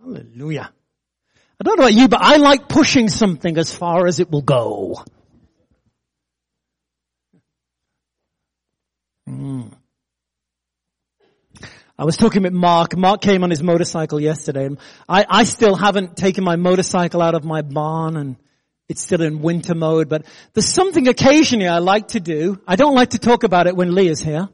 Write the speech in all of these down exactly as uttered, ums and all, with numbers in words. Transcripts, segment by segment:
Hallelujah. I don't know about you, but I like pushing something as far as it will go. Mm. I was talking with Mark. Mark came on his motorcycle yesterday. And I, I still haven't taken my motorcycle out of my barn, and it's still in winter mode. But there's something occasionally I like to do. I don't like to talk about it when Leah's here.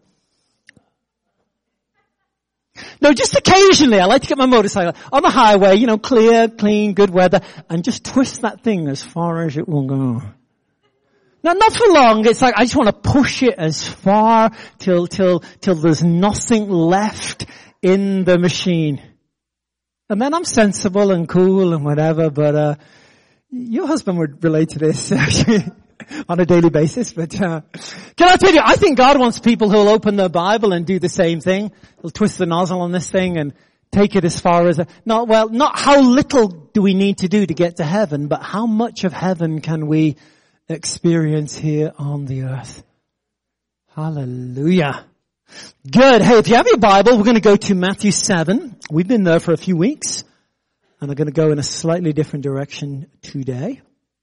No, just occasionally I like to get my motorcycle on the highway, you know, clear, clean, good weather, and just twist that thing as far as it will go. Now, not for long. It's like I just want to push it as far till, till, till there's nothing left in the machine. And then I'm sensible and cool and whatever, but, uh, your husband would relate to this actually on a daily basis. But, uh, can I tell you, I think God wants people who'll open their Bible and do the same thing. They'll twist the nozzle on this thing and take it as far as, a, not, well, not how little do we need to do to get to heaven, but how much of heaven can we experience here on the earth. Hallelujah. Good. Hey, if you have your Bible, we're going to go to Matthew seven. We've been there for a few weeks, and we're going to go in a slightly different direction today.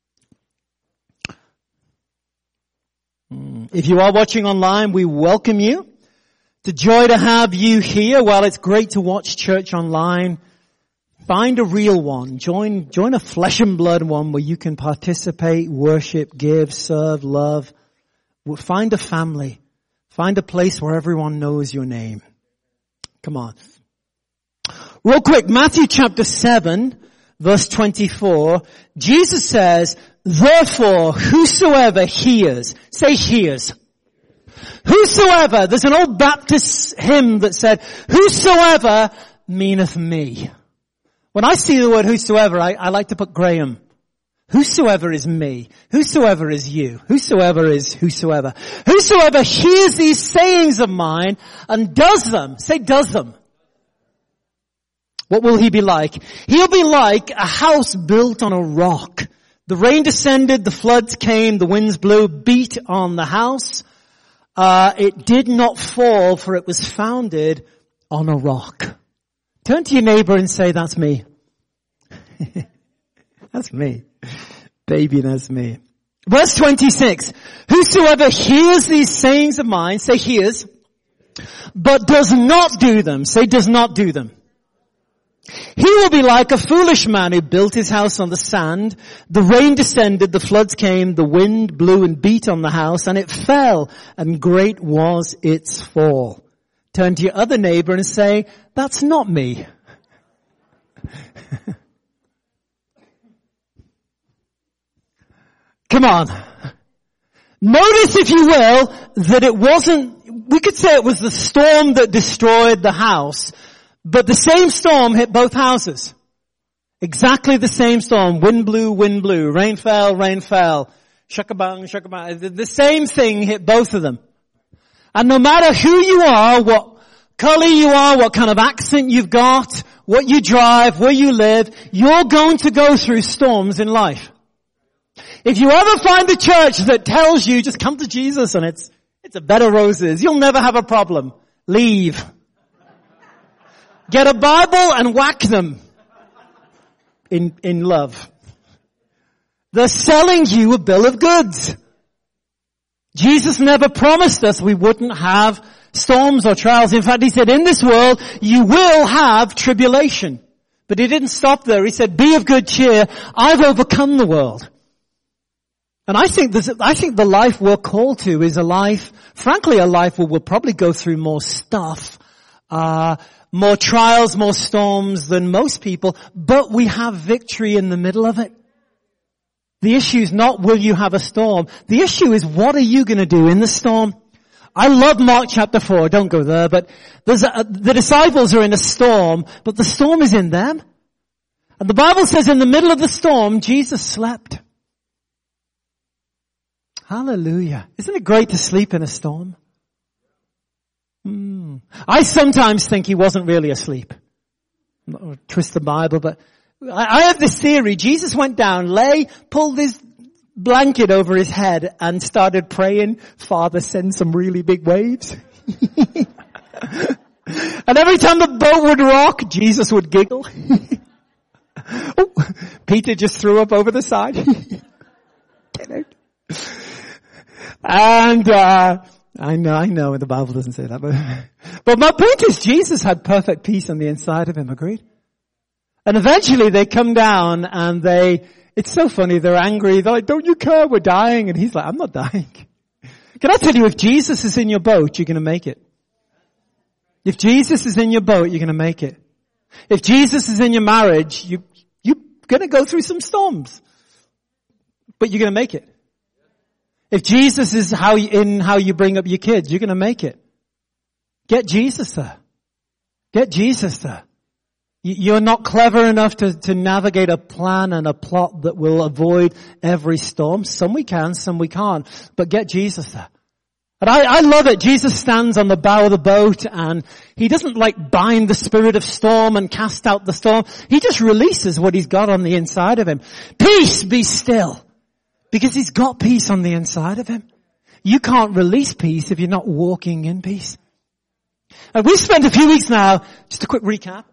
If you are watching online, we welcome you. It's a joy to have you here. While it's great to watch church online, find a real one. Join, join a flesh and blood one where you can participate, worship, give, serve, love. Find a family. Find a place where everyone knows your name. Come on. Real quick, Matthew chapter seven, verse twenty-four. Jesus says, therefore, whosoever hears, say hears. Whosoever, there's an old Baptist hymn that said, whosoever meaneth me. When I see the word whosoever, I, I like to put Graham. Whosoever is me. Whosoever is you. Whosoever is whosoever. Whosoever hears these sayings of mine and does them. Say does them. What will he be like? He'll be like a house built on a rock. The rain descended, the floods came, the winds blew, beat on the house. Uh, it did not fall, for it was founded on a rock. Turn to your neighbor and say, that's me. That's me. Baby, that's me. Verse twenty-six. Whosoever hears these sayings of mine, say hears, but does not do them, say does not do them. He will be like a foolish man who built his house on the sand. The rain descended, the floods came, the wind blew and beat on the house, and it fell, and great was its fall. Turn to your other neighbor and say, that's not me. Come on. Notice, if you will, that it wasn't, we could say it was the storm that destroyed the house, but the same storm hit both houses. Exactly the same storm. Wind blew, wind blew. Rain fell, rain fell. Shakabang, shakabang. The same thing hit both of them. And no matter who you are, what color you are, what kind of accent you've got, what you drive, where you live, you're going to go through storms in life. If you ever find a church that tells you just come to Jesus and it's, it's a bed of roses, you'll never have a problem. Leave. Get a Bible and whack them in, in love. They're selling you a bill of goods. Jesus never promised us we wouldn't have storms or trials. In fact, he said, in this world, you will have tribulation. But he didn't stop there. He said, be of good cheer. I've overcome the world. And I think this, I think the life we're called to is a life, frankly, a life where we'll probably go through more stuff, uh, more trials, more storms than most people, but we have victory in the middle of it. The issue is not will you have a storm. The issue is what are you going to do in the storm? I love Mark chapter four. Don't go there, but there's a, the disciples are in a storm, but the storm is in them. And the Bible says in the middle of the storm, Jesus slept. Hallelujah. Isn't it great to sleep in a storm? Mm. I sometimes think he wasn't really asleep. I'm not going to twist the Bible, but I have this theory. Jesus went down, lay, pulled his blanket over his head and started praying, Father, send some really big waves. And every time the boat would rock, Jesus would giggle. Oh, Peter just threw up over the side. And, uh, I know, I know the Bible doesn't say that, but, but my point is Jesus had perfect peace on the inside of him, agreed? And eventually they come down and they, it's so funny, they're angry, they're like, don't you care, we're dying, and he's like, I'm not dying. Can I tell you, if Jesus is in your boat, you're gonna make it. If Jesus is in your boat, you're gonna make it. If Jesus is in your marriage, you, you're gonna go through some storms. But you're gonna make it. If Jesus is how you, in how you bring up your kids, you're gonna make it. Get Jesus there. Get Jesus there. You're not clever enough to, to navigate a plan and a plot that will avoid every storm. Some we can, some we can't. But get Jesus there. And I, I love it. Jesus stands on the bow of the boat and he doesn't like bind the spirit of storm and cast out the storm. He just releases what he's got on the inside of him. Peace, be still. Because he's got peace on the inside of him. You can't release peace if you're not walking in peace. And we've spent a few weeks now, just a quick recap,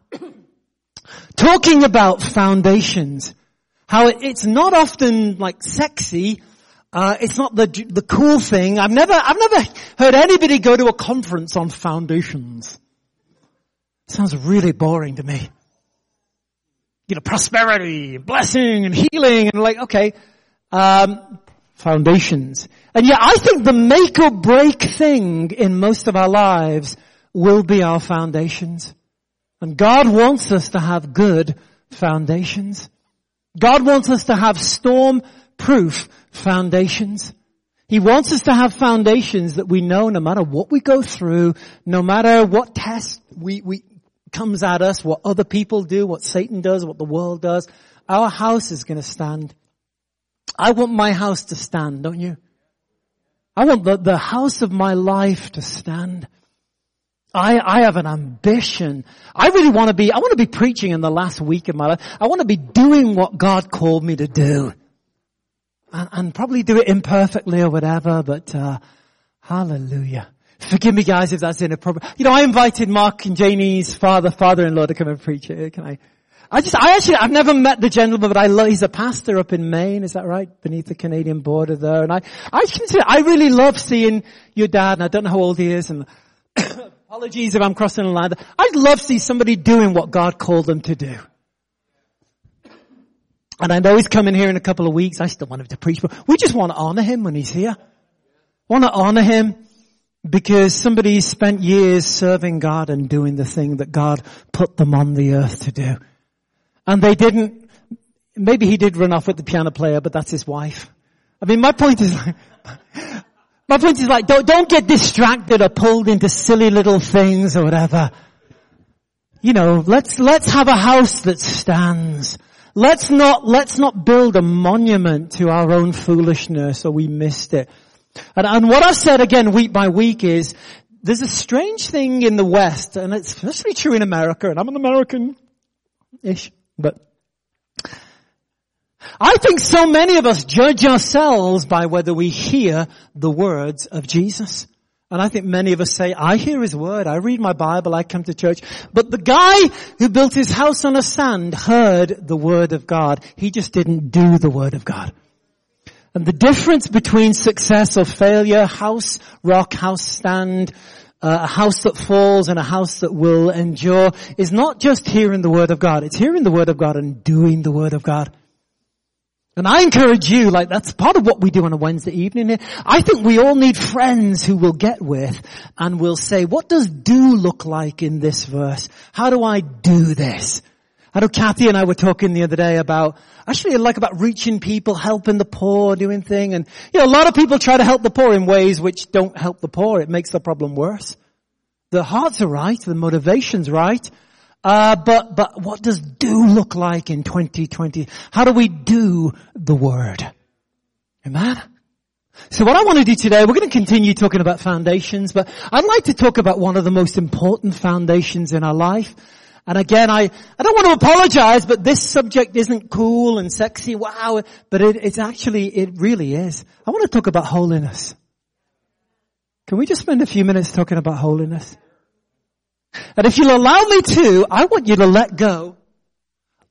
talking about foundations. How it's not often like sexy. Uh, it's not the, the cool thing. I've never, I've never heard anybody go to a conference on foundations. It sounds really boring to me. You know, prosperity, blessing and healing and like, okay, um, foundations. And yet I think the make or break thing in most of our lives will be our foundations. And God wants us to have good foundations. God wants us to have storm-proof foundations. He wants us to have foundations that we know no matter what we go through, no matter what test we, we comes at us, what other people do, what Satan does, what the world does, our house is going to stand. I want my house to stand, don't you? I want the, the house of my life to stand. I, I have an ambition. I really want to be, I want to be preaching in the last week of my life. I want to be doing what God called me to do. And, and probably do it imperfectly or whatever, but, uh, hallelujah. Forgive me guys if that's inappropriate. You know, I invited Mark and Janie's father, father-in-law to come and preach here. Can I? I just, I actually, I've never met the gentleman, but I love, he's a pastor up in Maine, is that right? Beneath the Canadian border there. And I, I consider, I really love seeing your dad, and I don't know how old he is, and apologies if I'm crossing the line. I'd love to see somebody doing what God called them to do. And I know he's coming here in a couple of weeks. I still want him to preach, but we just want to honor him when he's here. Want to honor him because somebody spent years serving God and doing the thing that God put them on the earth to do. And they didn't, maybe he did run off with the piano player, but that's his wife. I mean, my point is like, my point is like, don't, don't get distracted or pulled into silly little things or whatever. You know, let's, let's have a house that stands. Let's not, let's not build a monument to our own foolishness or we missed it. And, and what I've said again week by week is, there's a strange thing in the West, and it's especially true in America, and I'm an American-ish, but I think so many of us judge ourselves by whether we hear the words of Jesus. And I think many of us say, I hear his word, I read my Bible, I come to church. But the guy who built his house on a sand heard the word of God. He just didn't do the word of God. And the difference between success or failure, house, rock, house stand, uh, a house that falls and a house that will endure, is not just hearing the word of God. It's hearing the word of God and doing the word of God. And I encourage you, like that's part of what we do on a Wednesday evening here. I think we all need friends who we'll get with and will say, what does do look like in this verse? How do I do this? I know Kathy and I were talking the other day about, actually like about reaching people, helping the poor, doing thing. And, you know, a lot of people try to help the poor in ways which don't help the poor. It makes the problem worse. The hearts are right, the motivation's right. Uh, but, but what does do look like in twenty twenty? How do we do the word? Amen? So what I want to do today, we're going to continue talking about foundations, but I'd like to talk about one of the most important foundations in our life. And again, I, I don't want to apologize, but this subject isn't cool and sexy, wow, but it, it's actually, it really is. I want to talk about holiness. Can we just spend a few minutes talking about holiness? And if you'll allow me to, I want you to let go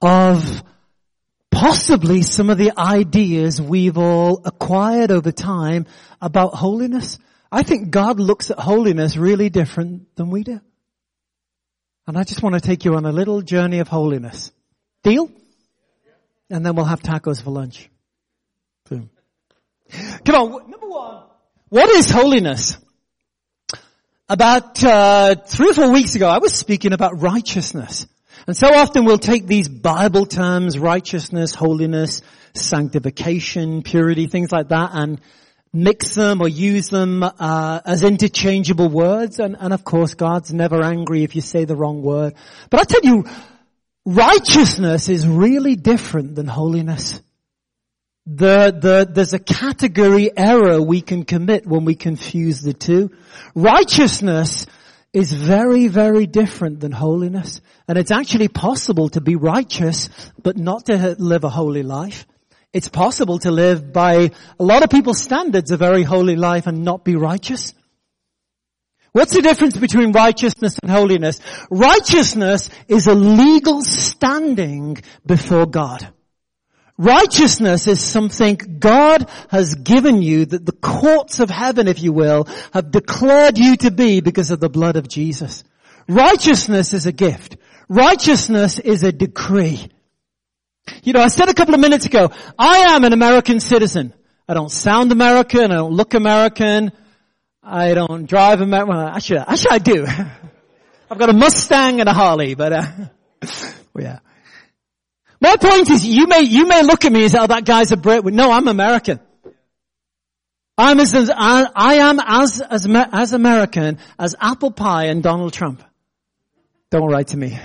of possibly some of the ideas we've all acquired over time about holiness. I think God looks at holiness really different than we do. And I just want to take you on a little journey of holiness. Deal? And then we'll have tacos for lunch. Boom. Come on, number one. What is holiness? About uh three or four weeks ago, I was speaking about righteousness. And so often we'll take these Bible terms, righteousness, holiness, sanctification, purity, things like that, and mix them or use them uh as interchangeable words. And, and of course, God's never angry if you say the wrong word. But I tell you, righteousness is really different than holiness. The, the, there's a category error we can commit when we confuse the two. Righteousness is very, very different than holiness. And it's actually possible to be righteous, but not to live a holy life. It's possible to live by a lot of people's standards a very holy life and not be righteous. What's the difference between righteousness and holiness? Righteousness is a legal standing before God. Righteousness is something God has given you, that the courts of heaven, if you will, have declared you to be because of the blood of Jesus. Righteousness is a gift. Righteousness is a decree. You know, I said a couple of minutes ago, I am an American citizen. I don't sound American. I don't look American. I don't drive American. Well, actually, actually I do. I've got a Mustang and a Harley, but, uh, well, yeah. My point is, you may, you may look at me as, oh, that guy's a Brit. No, I'm American. I'm as, I, I am as, as, as American as apple pie and Donald Trump. Don't write to me.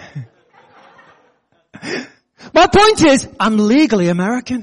My point is, I'm legally American.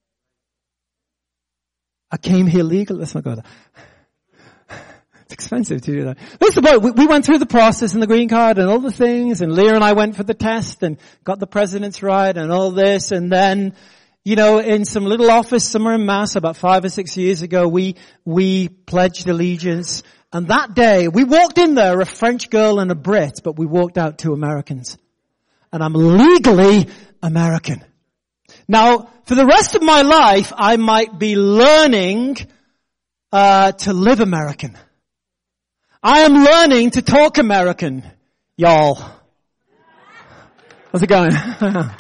I came here legally. Let's not go there. It's expensive to do that. That's the point. We, we went through the process and the green card and all the things, and Leah and I went for the test and got the president's right and all this, and then, you know, in some little office somewhere in Mass about five or six years ago, we, we pledged allegiance. And that day, we walked in there, a French girl and a Brit, but we walked out two Americans. And I'm legally American. Now, for the rest of my life, I might be learning, uh, to live American. I am learning to talk American, y'all. How's it going? And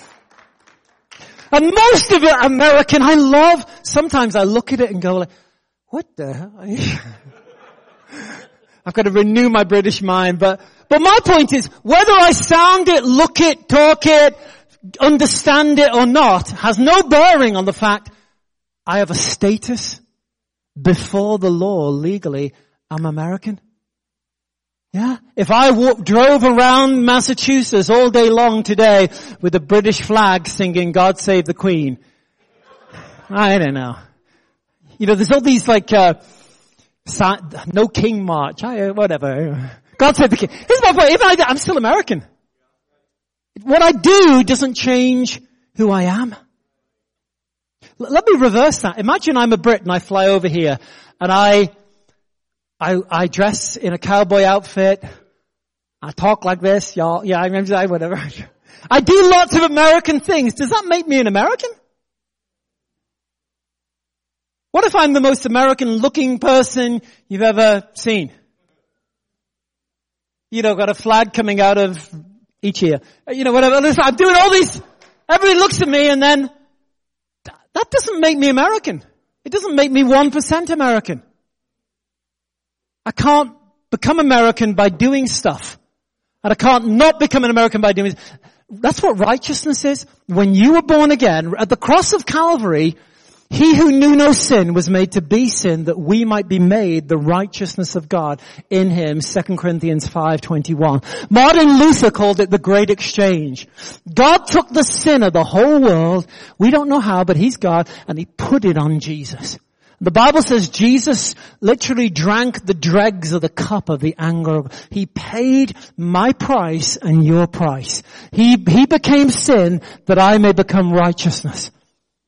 most of it American, I love, sometimes I look at it and go like, what the hell? I've got to renew my British mind, but, but my point is, whether I sound it, look it, talk it, understand it or not, has no bearing on the fact I have a status before the law legally. I'm American. Yeah. If I walk, drove around Massachusetts all day long today with a British flag singing God Save the Queen, I don't know. You know, there's all these like, uh, no King March, I, whatever. God Save the King. Here's my point. If I, I'm still American. What I do doesn't change who I am. L- let me reverse that. Imagine I'm a Brit and I fly over here and I I, I dress in a cowboy outfit. I talk like this, y'all. Yeah, I remember that, whatever. I do lots of American things. Does that make me an American? What if I'm the most American looking person you've ever seen? You know, got a flag coming out of each ear. You know, whatever. I'm doing all these, everybody looks at me and then, that doesn't make me American. It doesn't make me one percent American. I can't become American by doing stuff. And I can't not become an American by doing, that's what righteousness is. When you were born again, at the cross of Calvary, he who knew no sin was made to be sin that we might be made the righteousness of God in him, Second Corinthians five twenty-one. Martin Luther called it the great exchange. God took the sin of the whole world, we don't know how, but he's God, and he put it on Jesus. The Bible says Jesus literally drank the dregs of the cup of the anger. He paid my price and your price. He, he became sin that I may become righteousness.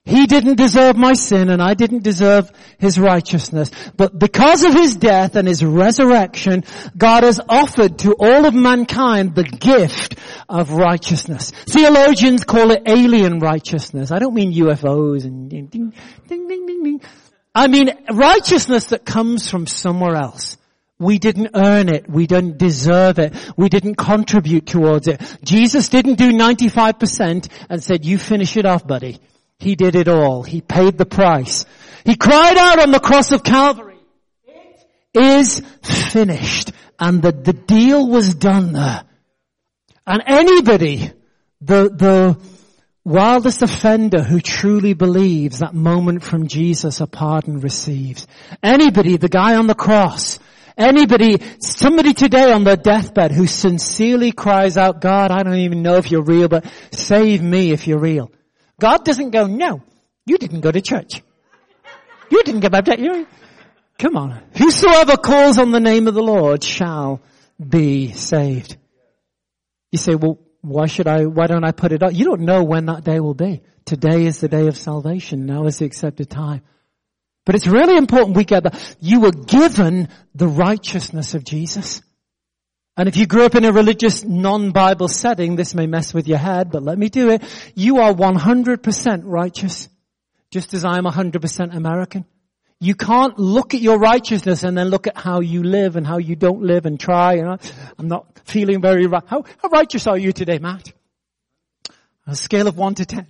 He didn't deserve my sin and I didn't deserve his righteousness. But because of his death and his resurrection, God has offered to all of mankind the gift of righteousness. Theologians call it alien righteousness. I don't mean U F Os and ding, ding, ding, ding, ding, ding. I mean righteousness that comes from somewhere else. We didn't earn it. We didn't deserve it. We didn't contribute towards it. Jesus didn't do ninety-five percent and said, you finish it off, buddy. He did it all. He paid the price. He cried out on the cross of Calvary, it is finished. And the, the deal was done there. And anybody, the, the wildest offender who truly believes that moment from Jesus a pardon receives. Anybody, the guy on the cross, anybody, somebody today on their deathbed who sincerely cries out, God, I don't even know if you're real, but save me if you're real. God doesn't go, no, you didn't go to church. You didn't get baptized. You Come on. Whosoever calls on the name of the Lord shall be saved. You say, well, why should I, why don't I put it up? You don't know when that day will be. Today is the day of salvation. Now is the accepted time. But it's really important we get that. You were given the righteousness of Jesus. And if you grew up in a religious non-Bible setting, this may mess with your head, but let me do it. You are one hundred percent righteous, just as I'm one hundred percent American. You can't look at your righteousness and then look at how you live and how you don't live and try. You know, I'm not feeling very right. How, how righteous are you today, Matt? On a scale of one to ten.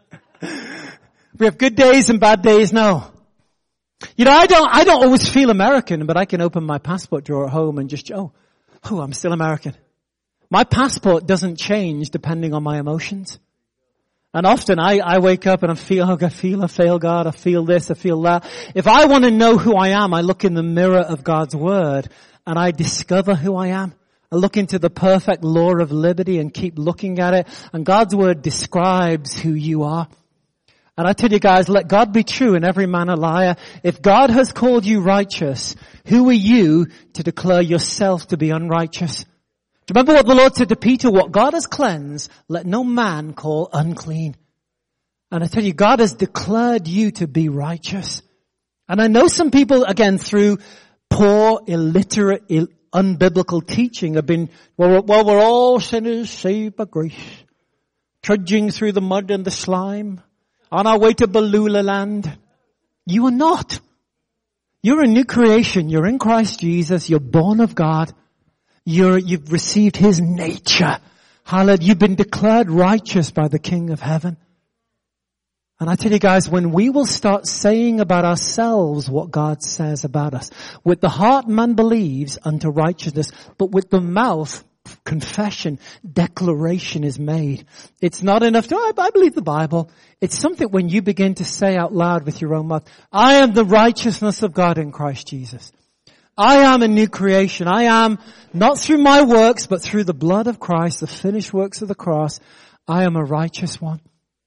We have good days and bad days now. You know, I don't, I don't always feel American, but I can open my passport drawer at home and just, oh, oh, I'm still American. My passport doesn't change depending on my emotions. And often I, I wake up and I feel, oh, I feel, I fail God, I feel this, I feel that. If I want to know who I am, I look in the mirror of God's Word and I discover who I am. I look into the perfect law of liberty and keep looking at it. And God's Word describes who you are. And I tell you guys, let God be true and every man a liar. If God has called you righteous, who are you to declare yourself to be unrighteous? Do you remember what the Lord said to Peter? What God has cleansed, let no man call unclean. And I tell you, God has declared you to be righteous. And I know some people, again, through poor, illiterate, ill, unbiblical teaching have been, well, well, we're all sinners saved by grace, trudging through the mud and the slime, on our way to Beulah land. You are not. You're a new creation. You're in Christ Jesus. You're born of God. You're, you've received His nature. Hallelujah. You've been declared righteous by the King of Heaven. And I tell you guys, when we will start saying about ourselves what God says about us, with the heart man believes unto righteousness, but with the mouth confession, declaration is made. It's not enough to, oh, I believe the Bible. It's something when you begin to say out loud with your own mouth, I am the righteousness of God in Christ Jesus. I am a new creation. I am not through my works, but through the blood of Christ, the finished works of the cross. I am a righteous one.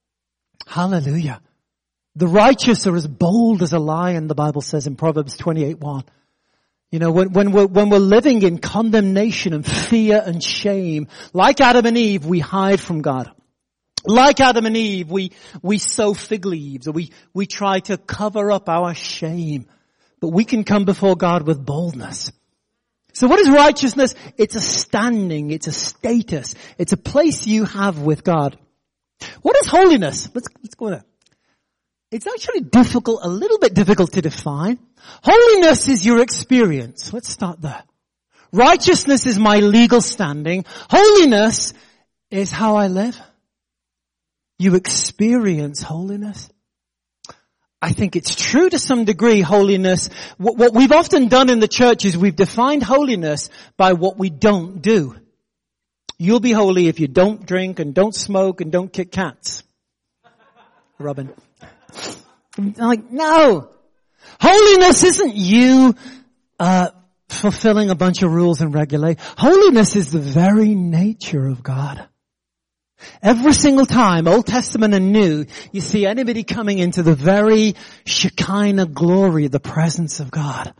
Hallelujah. The righteous are as bold as a lion, the Bible says in Proverbs twenty-eight one. You know, when, when we're, when we're living in condemnation and fear and shame, like Adam and Eve, we hide from God. Like Adam and Eve, we, we sow fig leaves, or we, we try to cover up our shame. But we can come before God with boldness. So what is righteousness? It's a standing, it's a status, it's a place you have with God. What is holiness? Let's, let's go there. It's actually difficult, a little bit difficult to define. Holiness is your experience. Let's start there. Righteousness is my legal standing. Holiness is how I live. You experience holiness. I think it's true to some degree, holiness. What, what we've often done in the church is we've defined holiness by what we don't do. You'll be holy if you don't drink and don't smoke and don't kick cats. Robin. I'm like, no. Holiness isn't you uh fulfilling a bunch of rules and regulations. Holiness is the very nature of God. Every single time, Old Testament and New, you see anybody coming into the very Shekinah glory, the presence of God.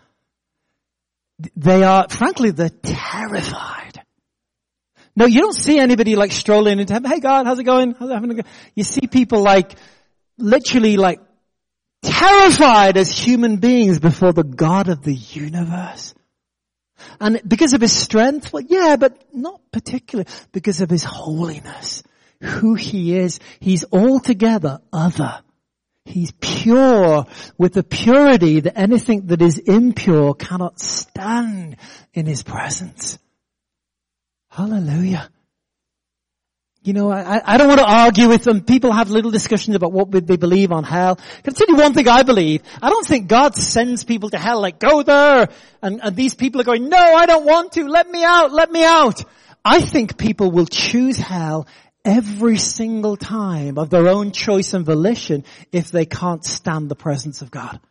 They are, frankly, they're terrified. No, you don't see anybody like strolling into heaven. Hey God, how's it going? How's it having a good? You see people like, literally like terrified as human beings before the God of the universe. And because of his strength, well, yeah, but not particularly because of his holiness, who he is. He's altogether other. He's pure with a purity that anything that is impure cannot stand in his presence. Hallelujah. You know, I, I don't want to argue with them. People have little discussions about what they believe on hell. Can I tell you one thing I believe? I don't think God sends people to hell like, go there. And, and these people are going, no, I don't want to. Let me out. Let me out. I think people will choose hell every single time of their own choice and volition if they can't stand the presence of God.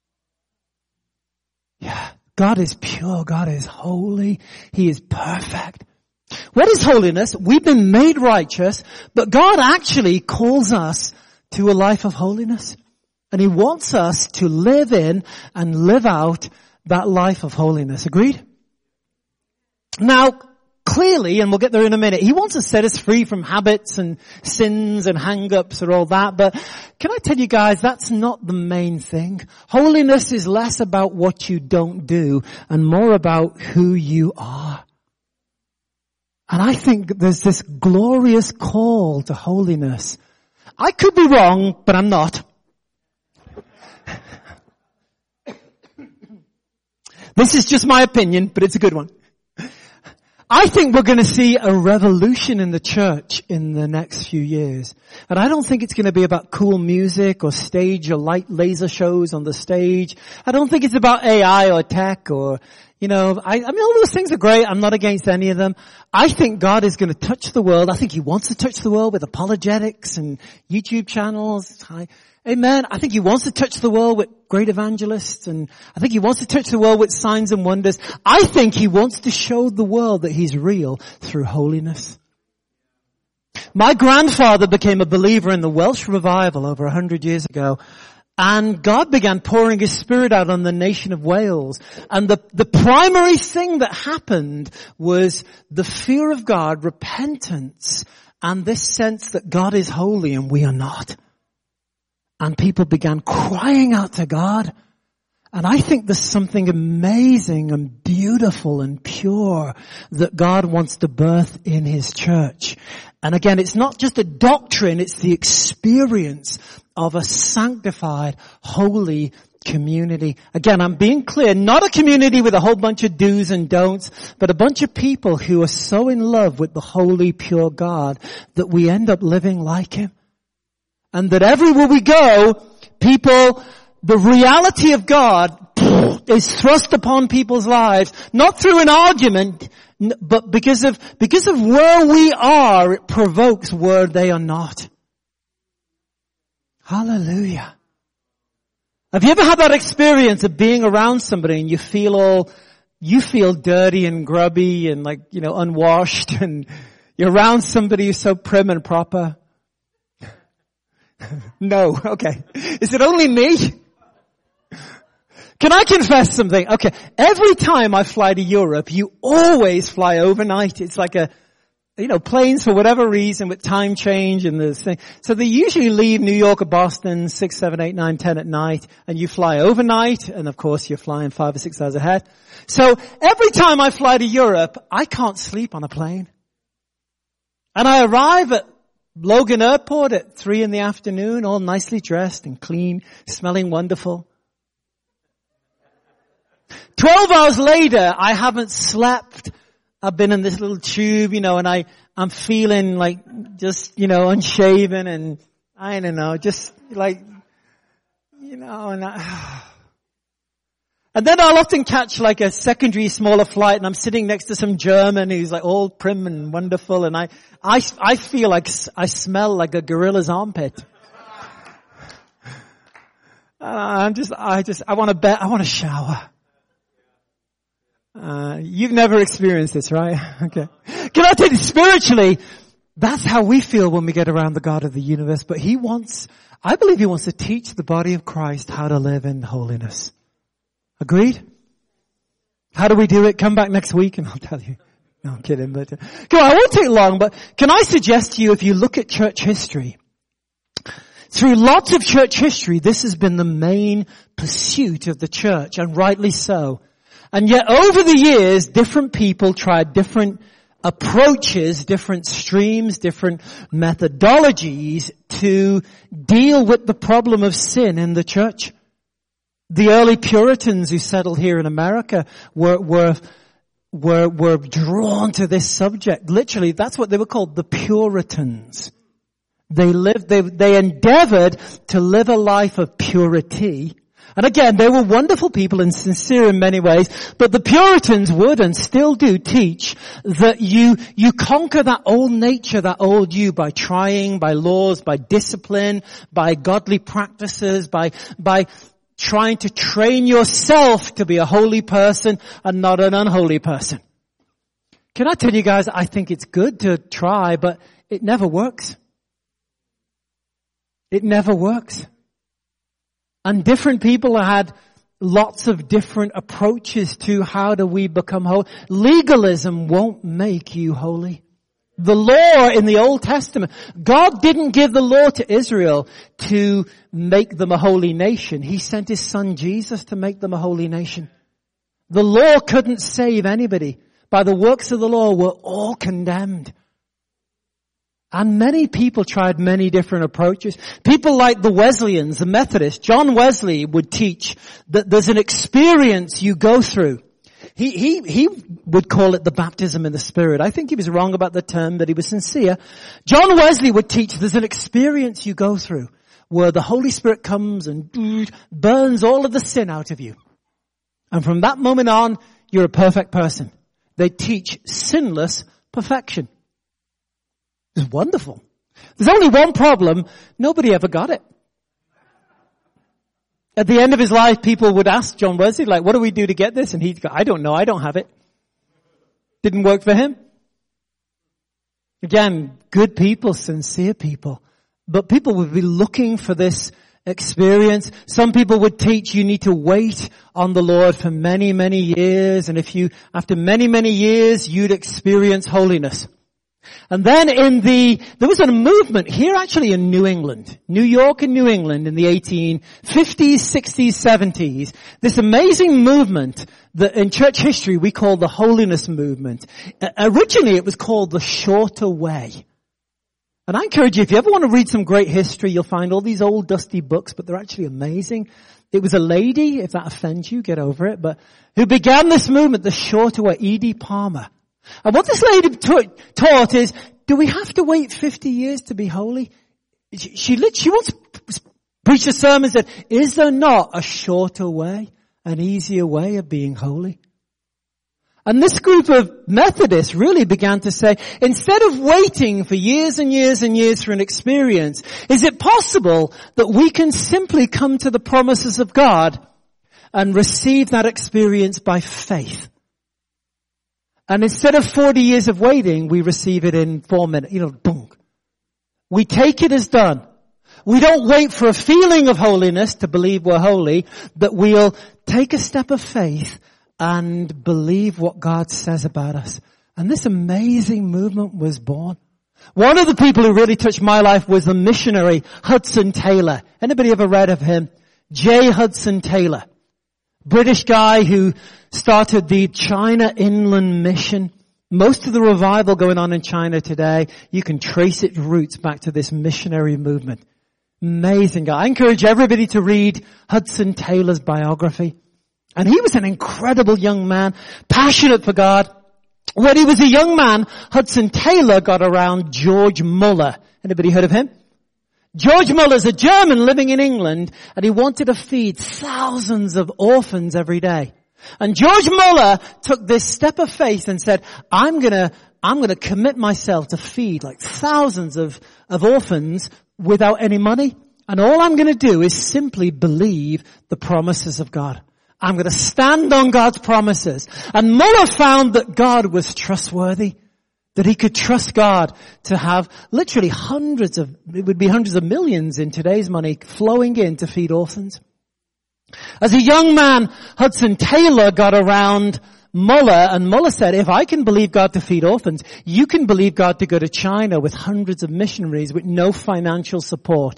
Yeah. God is pure. God is holy. He is perfect. What is holiness? We've been made righteous, but God actually calls us to a life of holiness. And he wants us to live in and live out that life of holiness. Agreed? Now, clearly, and we'll get there in a minute, he wants to set us free from habits and sins and hang-ups and all that. But can I tell you guys, that's not the main thing. Holiness is less about what you don't do and more about who you are. And I think there's this glorious call to holiness. I could be wrong, but I'm not. This is just my opinion, but it's a good one. I think we're going to see a revolution in the church in the next few years. And I don't think it's going to be about cool music or stage or light laser shows on the stage. I don't think it's about A I or tech or, you know, I, I mean, all those things are great. I'm not against any of them. I think God is going to touch the world. I think he wants to touch the world with apologetics and YouTube channels. I, Amen. I think he wants to touch the world with great evangelists, and I think he wants to touch the world with signs and wonders. I think he wants to show the world that he's real through holiness. My grandfather became a believer in the Welsh revival over a hundred years ago, and God began pouring his Spirit out on the nation of Wales. And the, the primary thing that happened was the fear of God, repentance, and this sense that God is holy and we are not. And people began crying out to God. And I think there's something amazing and beautiful and pure that God wants to birth in his church. And again, it's not just a doctrine, it's the experience of a sanctified, holy community. Again, I'm being clear, not a community with a whole bunch of do's and don'ts, but a bunch of people who are so in love with the holy, pure God that we end up living like him. And that everywhere we go, people, the reality of God is thrust upon people's lives, not through an argument, but because of, because of where we are, it provokes where they are not. Hallelujah. Have you ever had that experience of being around somebody and you feel all, you feel dirty and grubby and like, you know, unwashed, and you're around somebody who's so prim and proper? No, okay. Is it only me? Can I confess something? Okay, every time I fly to Europe, you always fly overnight. It's like a, you know, planes for whatever reason with time change and this thing. So they usually leave New York or Boston six, seven, eight, nine, ten at night, and you fly overnight, and of course you're flying five or six hours ahead. So every time I fly to Europe, I can't sleep on a plane. And I arrive at Logan Airport at three in the afternoon, all nicely dressed and clean, smelling wonderful. Twelve hours later, I haven't slept. I've been in this little tube, you know, and I, I'm feeling like just, you know, unshaven and I don't know, just like, you know, and I, and then I'll often catch like a secondary smaller flight and I'm sitting next to some German who's like all prim and wonderful, and I, I, I feel like I smell like a gorilla's armpit. Uh, I'm just, I just, I want to bet, I want to shower. Uh, you've never experienced this, right? Okay. Can I tell you, spiritually, that's how we feel when we get around the God of the universe. But he wants, I believe he wants to teach the body of Christ how to live in holiness. Agreed? How do we do it? Come back next week and I'll tell you. No, I'm kidding. But, uh, come on, I won't take long, but can I suggest to you, if you look at church history, Through lots of church history, this has been the main pursuit of the church, and rightly so. And yet over the years, different people tried different approaches, different streams, different methodologies to deal with the problem of sin in the church. The early Puritans who settled here in America were, were, were, were drawn to this subject. Literally, that's what they were called, the Puritans. They lived, they, they endeavored to live a life of purity. And again, they were wonderful people and sincere in many ways, but the Puritans would and still do teach that you, you conquer that old nature, that old you, by trying, by laws, by discipline, by godly practices, by, by trying to train yourself to be a holy person and not an unholy person. Can I tell you guys, I think it's good to try, but it never works. It never works. And different people had lots of different approaches to how do we become holy. Legalism won't make you holy. The law in the Old Testament, God didn't give the law to Israel to make them a holy nation. He sent His Son Jesus to make them a holy nation. The law couldn't save anybody. By the works of the law, we're all condemned. And many people tried many different approaches. People like the Wesleyans, the Methodists. John Wesley would teach that there's an experience you go through. He, he, he would call it the baptism in the Spirit. I think he was wrong about the term, but he was sincere. John Wesley would teach there's an experience you go through where the Holy Spirit comes and burns all of the sin out of you. And from that moment on, you're a perfect person. They teach sinless perfection. It's wonderful. There's only one problem. Nobody ever got it. At the end of his life, people would ask John Wesley, like, what do we do to get this? And he'd go, I don't know. I don't have it. Didn't work for him. Again, good people, sincere people. But people would be looking for this experience. Some people would teach you need to wait on the Lord for many, many years. And if you, after many, many years, you'd experience holiness. And then in the, there was a movement here actually in New England, New York and New England in the eighteen fifties, sixties, seventies, this amazing movement that in church history we call the holiness movement. Uh, originally it was called the shorter way. And I encourage you, if you ever want to read some great history, you'll find all these old dusty books, but they're actually amazing. It was a lady, if that offends you, get over it, but who began this movement, the shorter way, E D Palmer. And what this lady taught is, do we have to wait fifty years to be holy? She, she, she once preached a sermon and said, is there not a shorter way, an easier way of being holy? And this group of Methodists really began to say, instead of waiting for years and years and years for an experience, is it possible that we can simply come to the promises of God and receive that experience by faith? And instead of forty years of waiting, we receive it in four minutes. You know, boom. We take it as done. We don't wait for a feeling of holiness to believe we're holy, but we'll take a step of faith and believe what God says about us. And this amazing movement was born. One of the people who really touched my life was the missionary Hudson Taylor. Anybody ever read of him? J. Hudson Taylor. British guy who started the China Inland Mission. Most of the revival going on in China today, you can trace its roots back to this missionary movement. Amazing guy. I encourage everybody to read Hudson Taylor's biography. And he was an incredible young man, passionate for God. When he was a young man, Hudson Taylor got around George Muller. Anybody heard of him? George Muller's a German living in England, and he wanted to feed thousands of orphans every day. And George Muller took this step of faith and said, I'm gonna, I'm gonna commit myself to feed like thousands of, of orphans without any money. And all I'm gonna do is simply believe the promises of God. I'm gonna stand on God's promises. And Muller found that God was trustworthy. That he could trust God to have literally hundreds of, it would be hundreds of millions in today's money flowing in to feed orphans. As a young man, Hudson Taylor got around Muller, and Muller said, if I can believe God to feed orphans, you can believe God to go to China with hundreds of missionaries with no financial support.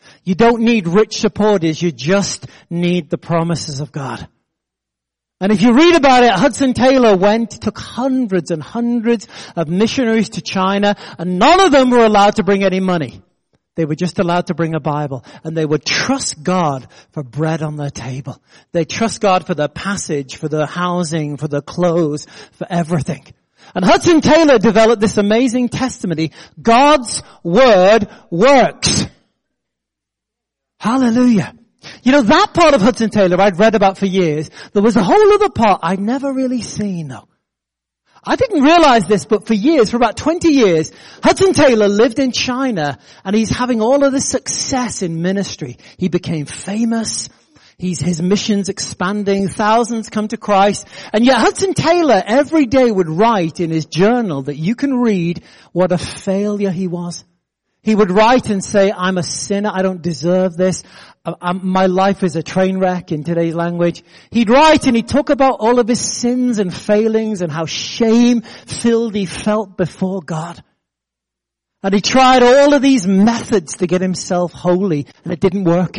You don't need rich supporters. You just need the promises of God. And if you read about it, Hudson Taylor went, took hundreds and hundreds of missionaries to China, and none of them were allowed to bring any money. They were just allowed to bring a Bible, and they would trust God for bread on their table. They trust God for their passage, for their housing, for their clothes, for everything. And Hudson Taylor developed this amazing testimony. God's word works. Hallelujah. You know, that part of Hudson Taylor I'd read about for years. There was a whole other part I'd never really seen though. I didn't realize this, but for years, for about twenty years, Hudson Taylor lived in China, and he's having all of this success in ministry. He became famous. He's, his mission's expanding. Thousands come to Christ. And yet Hudson Taylor every day would write in his journal that you can read what a failure he was. He would write and say, I'm a sinner. I don't deserve this. I'm, my life is a train wreck in today's language. He'd write and he'd talk about all of his sins and failings and how shame-filled he felt before God. And he tried all of these methods to get himself holy, and it didn't work.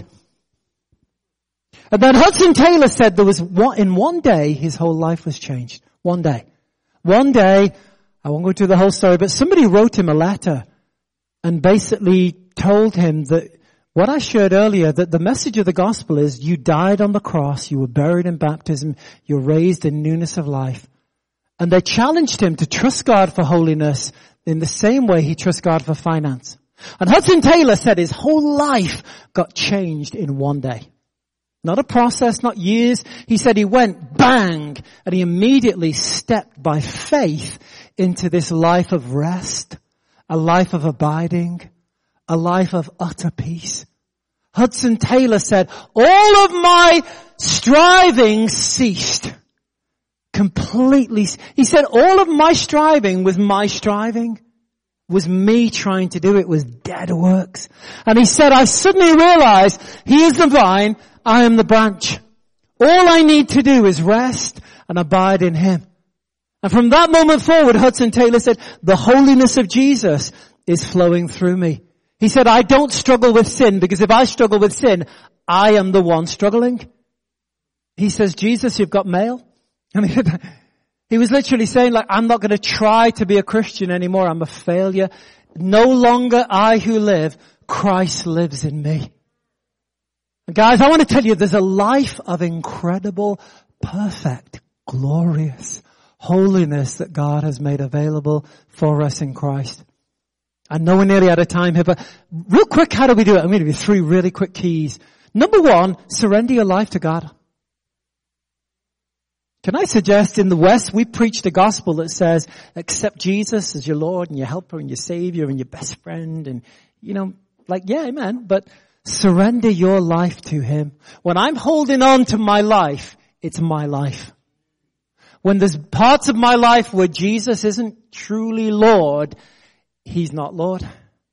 And then Hudson Taylor said there was one, in one day his whole life was changed. One day. One day, I won't go through the whole story, but somebody wrote him a letter and basically told him that what I shared earlier, that the message of the gospel is you died on the cross, you were buried in baptism, you're raised in newness of life. And they challenged him to trust God for holiness in the same way he trusts God for finance. And Hudson Taylor said his whole life got changed in one day. Not a process, not years. He said he went bang, and he immediately stepped by faith into this life of rest, a life of abiding, a life of utter peace. Hudson Taylor said, all of my striving ceased. Completely. He said, all of my striving was my striving. Was me trying to do it, was dead works. And he said, I suddenly realized he is the vine, I am the branch. All I need to do is rest and abide in him. And from that moment forward, Hudson Taylor said, the holiness of Jesus is flowing through me. He said, I don't struggle with sin, because if I struggle with sin, I am the one struggling. He says, Jesus, you've got mail. I mean, he was literally saying, like, I'm not going to try to be a Christian anymore. I'm a failure. No longer I who live, Christ lives in me. And guys, I want to tell you, there's a life of incredible, perfect, glorious holiness that God has made available for us in Christ. I know we're nearly out of time here, but real quick, how do we do it? I'm going to give you three really quick keys. Number one, surrender your life to God. Can I suggest in the West, we preach the gospel that says, accept Jesus as your Lord and your helper and your Savior and your best friend. And, you know, like, yeah, amen. But surrender your life to him. When I'm holding on to my life, it's my life. When there's parts of my life where Jesus isn't truly Lord, he's not Lord.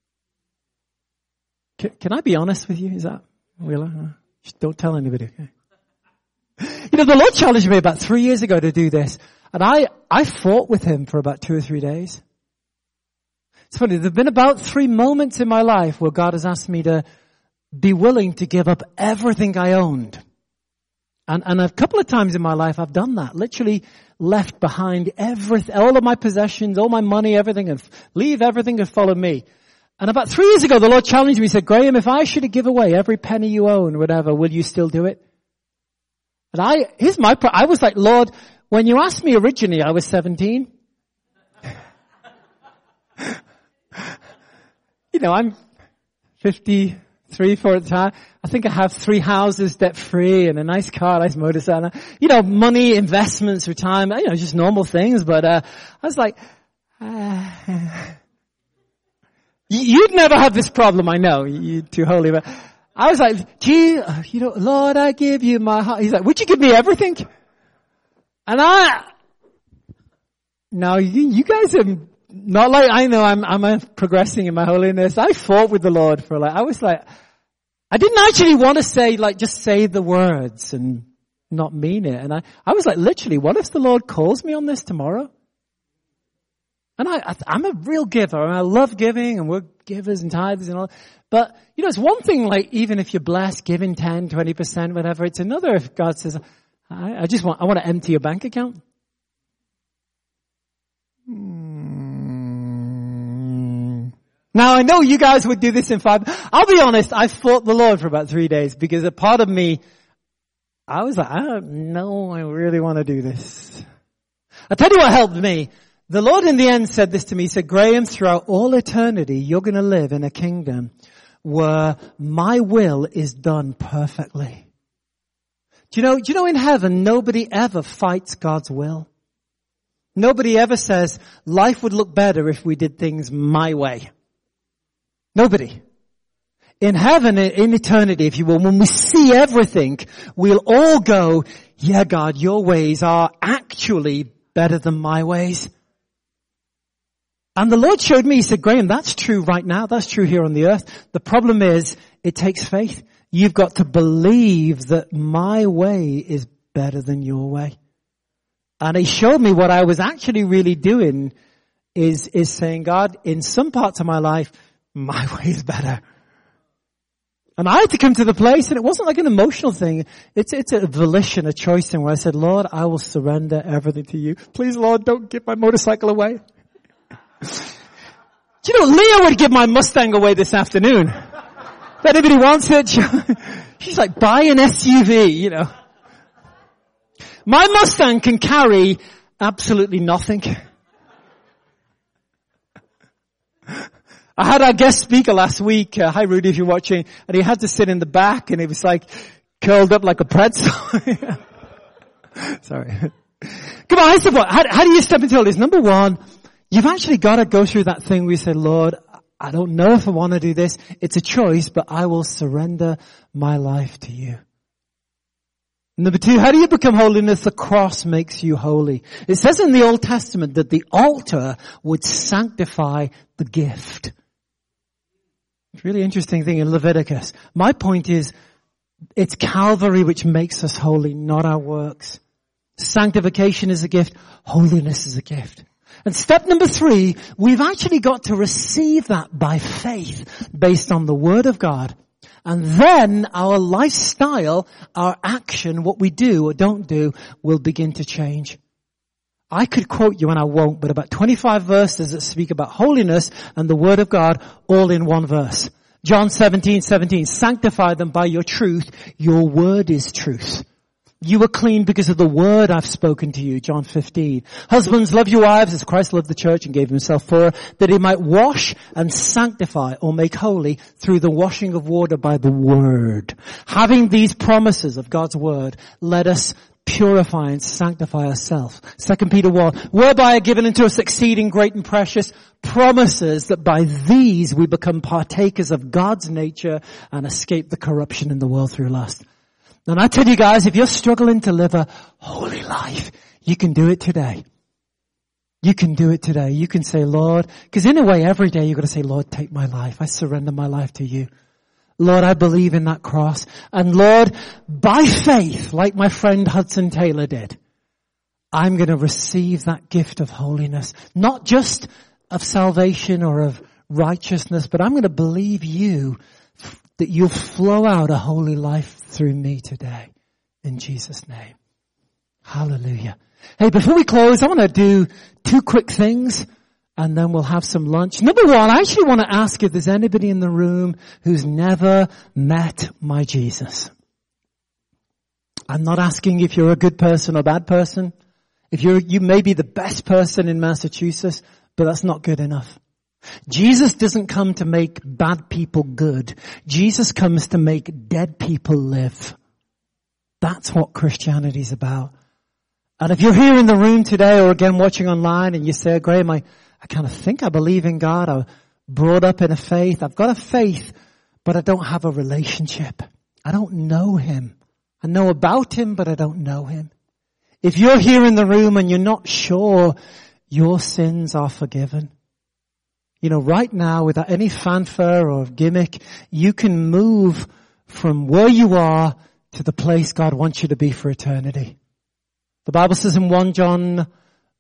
Can, can I be honest with you? Is that, Wheeler? Don't tell anybody. Okay. You know, the Lord challenged me about three years ago to do this. And I, I fought with him for about two or three days. It's funny, there have been about three moments in my life where God has asked me to be willing to give up everything I owned. And, and a couple of times in my life I've done that. Literally left behind everything, all of my possessions, all my money, everything, and leave everything and follow me. And about three years ago, the Lord challenged me. He said, Graham, if I should give away every penny you own, whatever, will you still do it? And I, here's my, I was like, Lord, when you asked me originally, I was seventeen. You know, I'm fifty-three for the time. I think I have three houses debt free and a nice car, nice motorcycle. You know, money, investments, retirement, you know, just normal things. But, uh, I was like, uh, you'd never have this problem, I know. You're too holy, but I was like, gee, you know, Lord, I give you my heart. He's like, would you give me everything? And I, no, you, you guys are not like, I know I'm, I'm progressing in my holiness. I fought with the Lord for like, I was like, I didn't actually want to say like, just say the words and not mean it. And I, I was like, literally, what if the Lord calls me on this tomorrow? And I, I, I'm a real giver, and I love giving, and we're givers and tithers and all. But, you know, it's one thing, like, even if you're blessed, giving ten, twenty percent, whatever. It's another if God says, I, I just want, I want to empty your bank account. Mm. Now, I know you guys would do this in five. I'll be honest, I fought the Lord for about three days because a part of me, I was like, I don't know, I really want to do this. I'll tell you what helped me. The Lord in the end said this to me. He said, Graham, throughout all eternity, you're going to live in a kingdom where my will is done perfectly. Do you know, do you know in heaven, nobody ever fights God's will. Nobody ever says, life would look better if we did things my way. Nobody. In heaven, in eternity, if you will, when we see everything, we'll all go, yeah, God, your ways are actually better than my ways. And the Lord showed me, he said, Graham, that's true right now. That's true here on the earth. The problem is, it takes faith. You've got to believe that my way is better than your way. And he showed me what I was actually really doing is, is saying, God, in some parts of my life, my way is better. And I had to come to the place, and it wasn't like an emotional thing. It's, it's a volition, a choice thing where I said, Lord, I will surrender everything to you. Please, Lord, don't give my motorcycle away. Do you know, Leah would give my Mustang away this afternoon. If anybody wants it, she's like, buy an S U V, you know. My Mustang can carry absolutely nothing. I had our guest speaker last week, uh, hi Rudy if you're watching, and he had to sit in the back and he was like curled up like a pretzel. Sorry. Come on, I said what? How, how do you step into all this? Number one, you've actually got to go through that thing where you say, Lord, I don't know if I want to do this. It's a choice, but I will surrender my life to you. Number two, how do you become holiness? The cross makes you holy. It says in the Old Testament that the altar would sanctify the gift. It's a really interesting thing in Leviticus. My point is, it's Calvary which makes us holy, not our works. Sanctification is a gift. Holiness is a gift. And step number three, we've actually got to receive that by faith based on the Word of God. And then our lifestyle, our action, what we do or don't do will begin to change. I could quote you and I won't, but about twenty-five verses that speak about holiness and the Word of God all in one verse. John seventeen seventeen, sanctify them by your truth. Your word is truth. You are clean because of the word I've spoken to you. John fifteen. Husbands, love your wives as Christ loved the church and gave himself for her, that he might wash and sanctify or make holy through the washing of water by the word. Having these promises of God's word, let us purify and sanctify ourselves. Second Peter one, whereby are given unto us exceeding great and precious promises, that by these we become partakers of God's nature and escape the corruption in the world through lust. And I tell you guys, if you're struggling to live a holy life, you can do it today. You can do it today. You can say, Lord, because in a way every day you've got to say, Lord, take my life. I surrender my life to you. Lord, I believe in that cross. And Lord, by faith, like my friend Hudson Taylor did, I'm going to receive that gift of holiness. Not just of salvation or of righteousness, but I'm going to believe you that you'll flow out a holy life through me today. In Jesus' name. Hallelujah. Hey, before we close, I want to do two quick things and then we'll have some lunch. Number one, I actually want to ask if there's anybody in the room who's never met my Jesus. I'm not asking if you're a good person or bad person. If you're, you may be the best person in Massachusetts, but that's not good enough. Jesus doesn't come to make bad people good. Jesus comes to make dead people live. That's what Christianity is about. And if you're here in the room today or again watching online and you say, Graham, I, I kind of think I believe in God. I was brought up in a faith. I've got a faith, but I don't have a relationship. I don't know him. I know about him, but I don't know him. If you're here in the room and you're not sure your sins are forgiven, you know, right now, without any fanfare or gimmick, you can move from where you are to the place God wants you to be for eternity. The Bible says in First John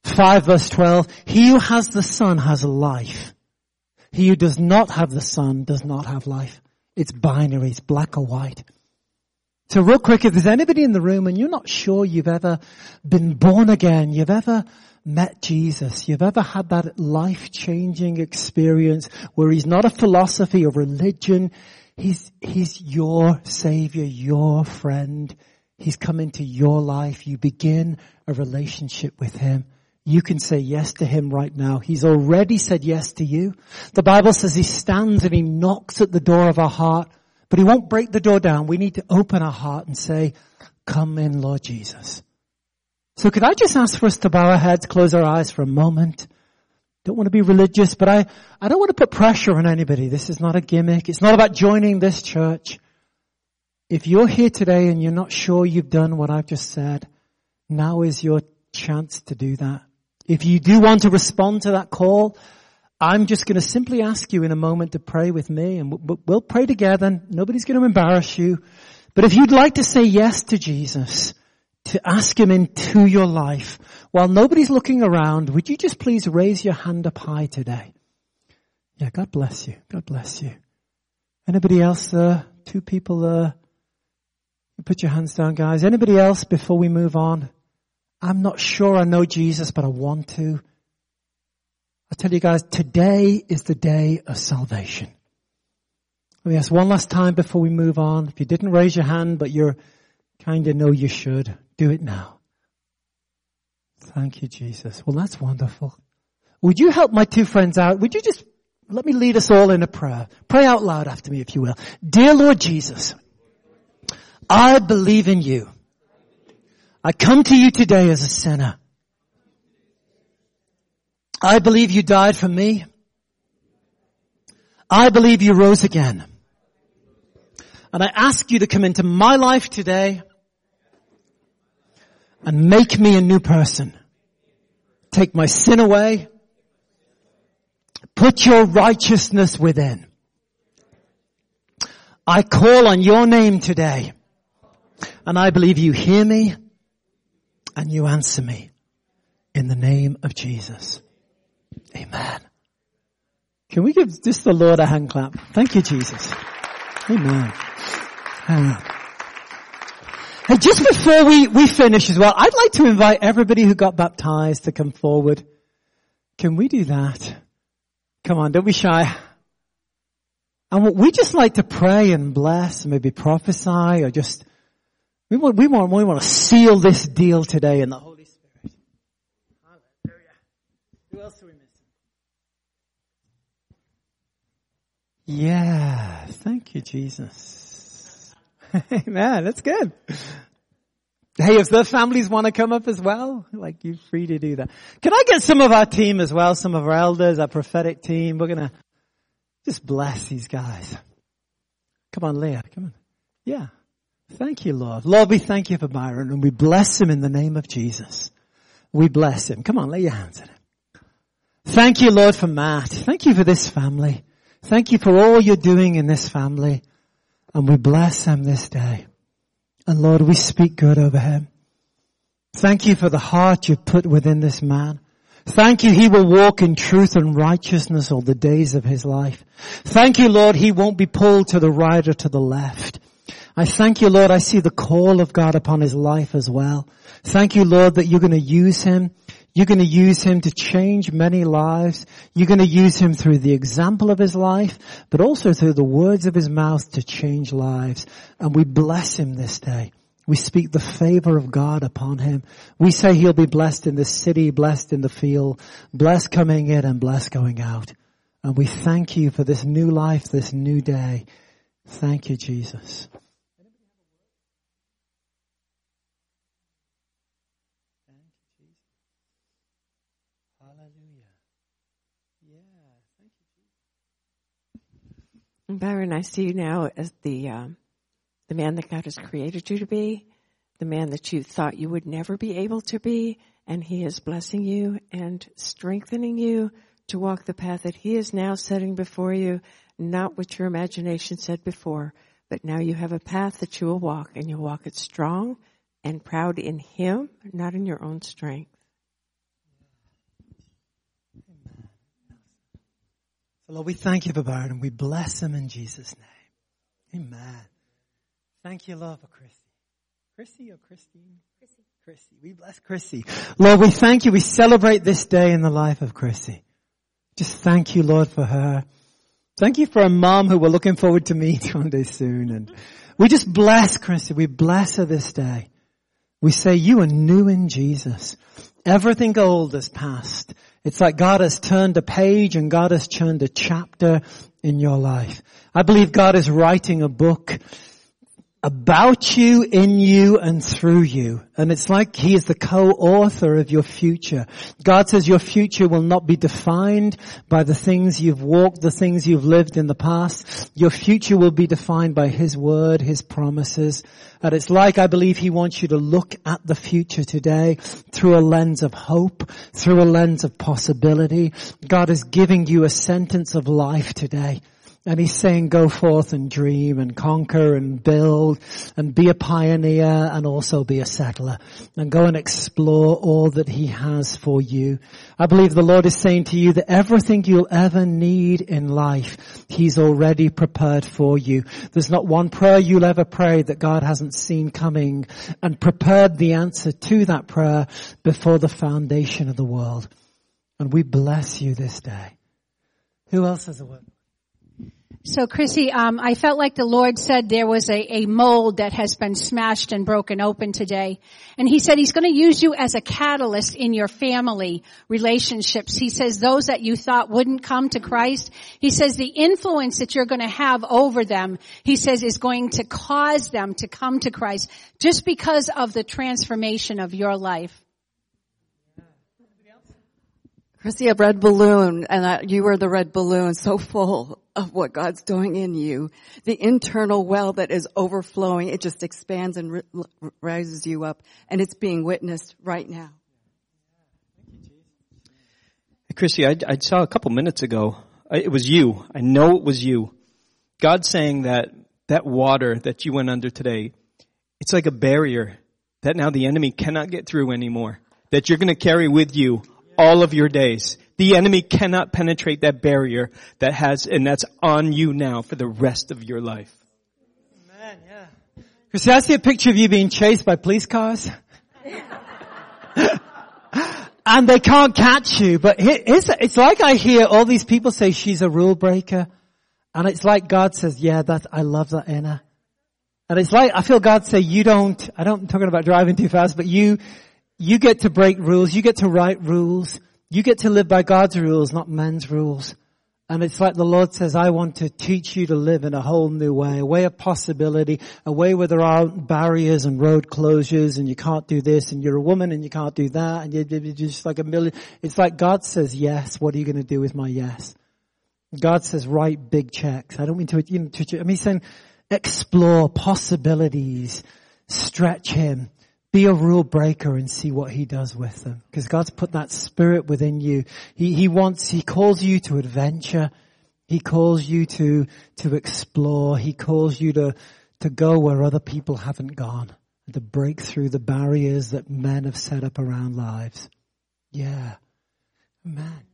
five verse twelve, he who has the Son has life. He who does not have the Son does not have life. It's binary, it's black or white. So real quick, if there's anybody in the room and you're not sure you've ever been born again, you've ever met Jesus, you've ever had that life-changing experience where he's not a philosophy or religion, he's, he's your Savior, your friend. He's come into your life. You begin a relationship with him. You can say yes to him right now. He's already said yes to you. The Bible says he stands and he knocks at the door of our heart, but he won't break the door down. We need to open our heart and say, come in, Lord Jesus. So could I just ask for us to bow our heads, close our eyes for a moment? Don't want to be religious, but I, I don't want to put pressure on anybody. This is not a gimmick. It's not about joining this church. If you're here today and you're not sure you've done what I've just said, now is your chance to do that. If you do want to respond to that call, I'm just going to simply ask you in a moment to pray with me, and we'll pray together. Nobody's going to embarrass you. But if you'd like to say yes to Jesus, to ask him into your life, while nobody's looking around, would you just please raise your hand up high today? Yeah, God bless you. God bless you. Anybody else there? Two people there. Put your hands down, guys. Anybody else before we move on? I'm not sure I know Jesus, but I want to. I tell you guys, today is the day of salvation. Let me ask one last time before we move on. If you didn't raise your hand, but you're kind of know you should, do it now. Thank you, Jesus. Well, that's wonderful. Would you help my two friends out? Would you just let me lead us all in a prayer? Pray out loud after me, if you will. Dear Lord Jesus, I believe in you. I come to you today as a sinner. I believe you died for me. I believe you rose again. And I ask you to come into my life today and make me a new person. Take my sin away. Put your righteousness within. I call on your name today. And I believe you hear me and you answer me in the name of Jesus. Amen. Can we give just the Lord a hand clap? Thank you, Jesus. Amen. Amen. Hey, just before we, we finish as well, I'd like to invite everybody who got baptized to come forward. Can we do that? Come on, don't be shy. And we just like to pray and bless, maybe prophesy, or just, we want, we want, we want to seal this deal today in the Holy Spirit. Hallelujah. Who else are we missing? Yeah, thank you, Jesus. Amen, that's good. Hey, if the families want to come up as well, like, you're free to do that. Can I get some of our team as well, some of our elders, our prophetic team? We're going to just bless these guys. Come on, Leah, come on. Yeah. Thank you, Lord. Lord, we thank you for Byron, and we bless him in the name of Jesus. We bless him. Come on, lay your hands on him. Thank you, Lord, for Matt. Thank you for this family. Thank you for all you're doing in this family. And we bless him this day. And Lord, we speak good over him. Thank you for the heart you've put within this man. Thank you, he will walk in truth and righteousness all the days of his life. Thank you, Lord, he won't be pulled to the right or to the left. I thank you, Lord, I see the call of God upon his life as well. Thank you, Lord, that you're going to use him. You're going to use him to change many lives. You're going to use him through the example of his life, but also through the words of his mouth to change lives. And we bless him this day. We speak the favor of God upon him. We say he'll be blessed in the city, blessed in the field, blessed coming in and blessed going out. And we thank you for this new life, this new day. Thank you, Jesus. Byron, I see you now as the um, the man that God has created you to be, the man that you thought you would never be able to be, and he is blessing you and strengthening you to walk the path that he is now setting before you, not what your imagination said before, but now you have a path that you will walk, and you'll walk it strong and proud in him, not in your own strength. So Lord, we thank you for Byron and we bless him in Jesus' name. Amen. Thank you, Lord, for Chrissy. Chrissy or Christine? Chrissy. Chrissy. We bless Chrissy. Lord, we thank you. We celebrate this day in the life of Chrissy. Just thank you, Lord, for her. Thank you for a mom who we're looking forward to meet one day soon. And we just bless Chrissy. We bless her this day. We say you are new in Jesus. Everything old is past. It's like God has turned a page and God has turned a chapter in your life. I believe God is writing a book about you, in you, and through you. And it's like He is the co-author of your future. God says your future will not be defined by the things you've walked, the things you've lived in the past. Your future will be defined by His word, His promises. And it's like I believe He wants you to look at the future today through a lens of hope, through a lens of possibility. God is giving you a sentence of life today. And He's saying go forth and dream and conquer and build and be a pioneer and also be a settler and go and explore all that He has for you. I believe the Lord is saying to you that everything you'll ever need in life, He's already prepared for you. There's not one prayer you'll ever pray that God hasn't seen coming and prepared the answer to that prayer before the foundation of the world. And we bless you this day. Who else has a word? So, Chrissy, um, I felt like the Lord said there was a, a mold that has been smashed and broken open today. And He said He's going to use you as a catalyst in your family relationships. He says those that you thought wouldn't come to Christ, He says the influence that you're going to have over them, He says is going to cause them to come to Christ just because of the transformation of your life. Chrissy, a red balloon, and uh, you were the red balloon, so full of what God's doing in you. The internal well that is overflowing, it just expands and ri- rises you up, and it's being witnessed right now. Hey, Chrissy, I, I saw a couple minutes ago, I, it was you. I know it was you. God saying that that water that you went under today, it's like a barrier that now the enemy cannot get through anymore, that you're going to carry with you all of your days. The enemy cannot penetrate that barrier that has, and that's on you now for the rest of your life. Amen, yeah. Because I see a picture of you being chased by police cars. And they can't catch you. But it's, it's like I hear all these people say she's a rule breaker. And it's like God says, yeah, that, I love that in her. And it's like, I feel God say, you don't, I don't, I'm talking about driving too fast, but you, You get to break rules. You get to write rules. You get to live by God's rules, not men's rules. And it's like the Lord says, I want to teach you to live in a whole new way, a way of possibility, a way where there aren't barriers and road closures and you can't do this and you're a woman and you can't do that and you're just like a million. It's like God says, yes, what are you going to do with my yes? God says, write big checks. I don't mean to, you know, to, I mean, he's saying, explore possibilities, stretch Him. Be a rule breaker and see what He does with them. Because God's put that spirit within you. He, He wants, He calls you to adventure. He calls you to, to explore. He calls you to, to go where other people haven't gone. To break through the barriers that men have set up around lives. Yeah. Man.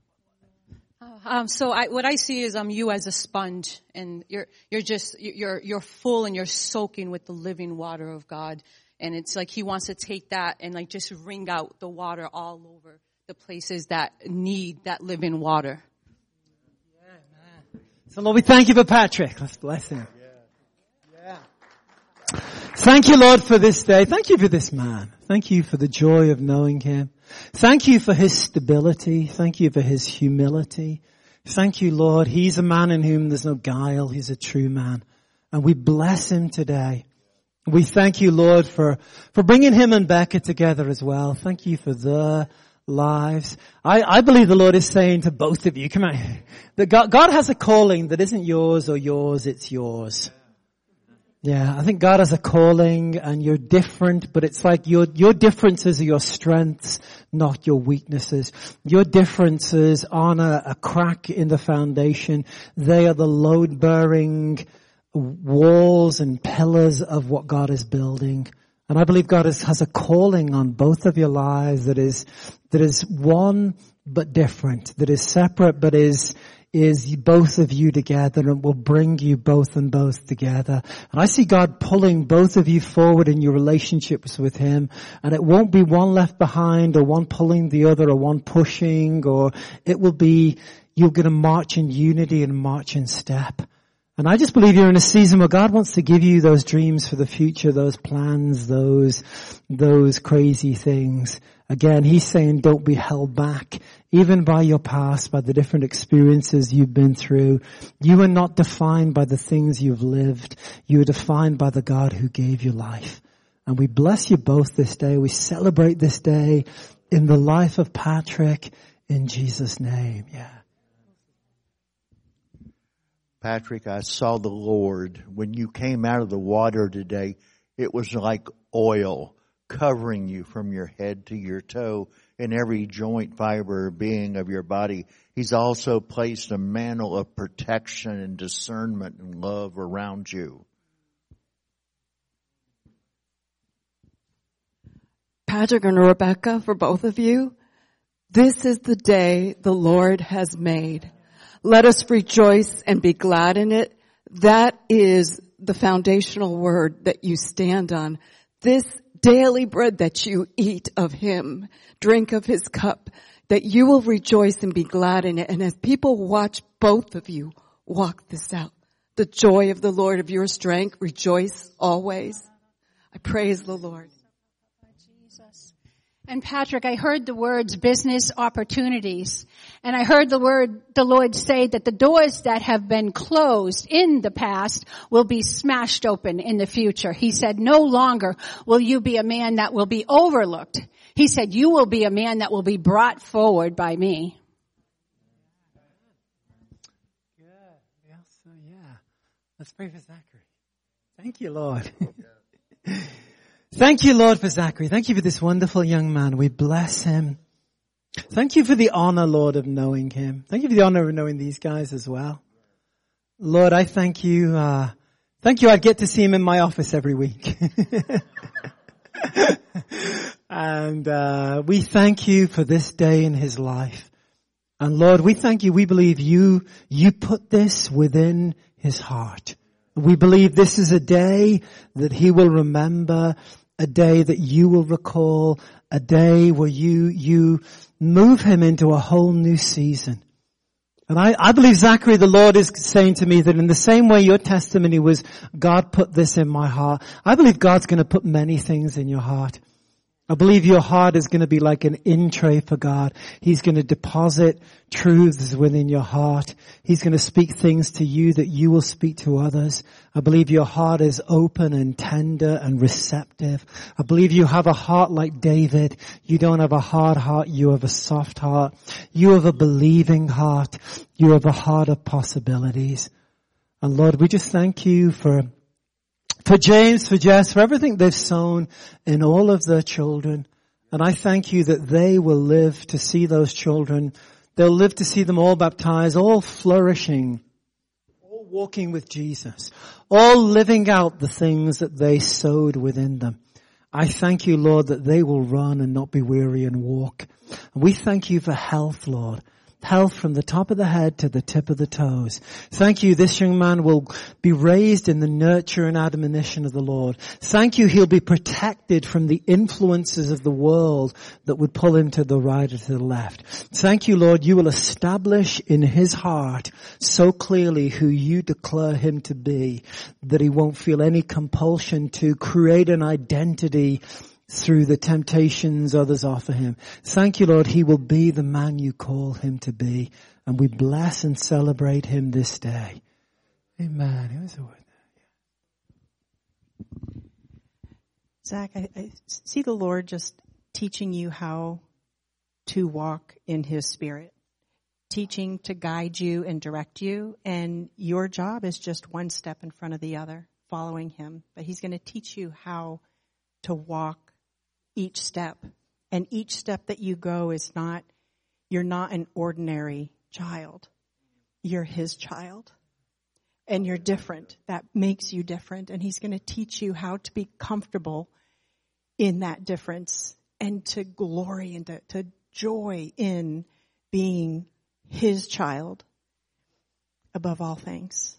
Um, so I, what I see is um, you as a sponge, and you're you're just you're you're full and you're soaking with the living water of God. And it's like He wants to take that and like just wring out the water all over the places that need that living water. Yeah, man. So Lord, we thank you for Patrick. Let's bless him. Yeah. Yeah. Thank you, Lord, for this day. Thank you for this man. Thank you for the joy of knowing him. Thank you for his stability. Thank you for his humility. Thank you, Lord. He's a man in whom there's no guile. He's a true man. And we bless him today. We thank you, Lord, for, for bringing him and Becca together as well. Thank you for their lives. I, I believe the Lord is saying to both of you, come on, that God, God has a calling that isn't yours or yours, it's yours. Yeah, I think God has a calling and you're different, but it's like your, your differences are your strengths, not your weaknesses. Your differences aren't a, a crack in the foundation. They are the load-bearing walls and pillars of what God is building. And I believe God is, has a calling on both of your lives that is, that is one but different, that is separate but is, is both of you together, and will bring you both and both together. And I see God pulling both of you forward in your relationships with Him, and it won't be one left behind or one pulling the other or one pushing, or it will be you're going to march in unity and march in step. And I just believe you're in a season where God wants to give you those dreams for the future, those plans, those, those crazy things. Again, He's saying don't be held back, even by your past, by the different experiences you've been through. You are not defined by the things you've lived. You are defined by the God who gave you life. And we bless you both this day. We celebrate this day in the life of Patrick in Jesus' name. Yeah. Patrick, I saw the Lord. When you came out of the water today, it was like oil covering you from your head to your toe in every joint, fiber, being of your body. He's also placed a mantle of protection and discernment and love around you. Patrick and Rebecca, for both of you, this is the day the Lord has made. Let us rejoice and be glad in it. That is the foundational word that you stand on. This daily bread that you eat of Him, drink of His cup, that you will rejoice and be glad in it. And as people watch both of you walk this out, the joy of the Lord of your strength, rejoice always. I praise the Lord. And Patrick, I heard the words business opportunities. And I heard the word, the Lord say that the doors that have been closed in the past will be smashed open in the future. He said, no longer will you be a man that will be overlooked. He said, you will be a man that will be brought forward by me. Good. Yeah, so yeah. Let's pray for Zachary. Thank you, Lord. Thank you, Lord, for Zachary. Thank you for this wonderful young man. We bless him. Thank you for the honor, Lord, of knowing him. Thank you for the honor of knowing these guys as well. Lord, I thank you. Uh, thank you. I get to see him in my office every week. And uh, we thank you for this day in his life. And Lord, we thank you. We believe you, you put this within his heart. We believe this is a day that he will remember, a day that you will recall, a day where you, you move him into a whole new season. And I, I believe, Zachary, the Lord is saying to me that in the same way your testimony was, God put this in my heart, I believe God's going to put many things in your heart. I believe your heart is going to be like an in tray for God. He's going to deposit truths within your heart. He's going to speak things to you that you will speak to others. I believe your heart is open and tender and receptive. I believe you have a heart like David. You don't have a hard heart. You have a soft heart. You have a believing heart. You have a heart of possibilities. And Lord, we just thank you for For James, for Jess, for everything they've sown in all of their children. And I thank you that they will live to see those children. They'll live to see them all baptized, all flourishing, all walking with Jesus, all living out the things that they sowed within them. I thank you, Lord, that they will run and not be weary and walk. And we thank you for health, Lord. Health from the top of the head to the tip of the toes. Thank you, this young man will be raised in the nurture and admonition of the Lord. Thank you, he'll be protected from the influences of the world that would pull him to the right or to the left. Thank you, Lord, you will establish in his heart so clearly who you declare him to be that he won't feel any compulsion to create an identity through the temptations others offer him. Thank you, Lord, he will be the man you call him to be. And we bless and celebrate him this day. Amen. Who is the word? Zach, I, I see the Lord just teaching you how to walk in his spirit, teaching to guide you and direct you. And your job is just one step in front of the other, following him. But he's going to teach you how to walk each step. And each step that you go is not, you're not an ordinary child. You're his child. And you're different. That makes you different. And he's going to teach you how to be comfortable in that difference and to glory and to, to joy in being his child. above all things.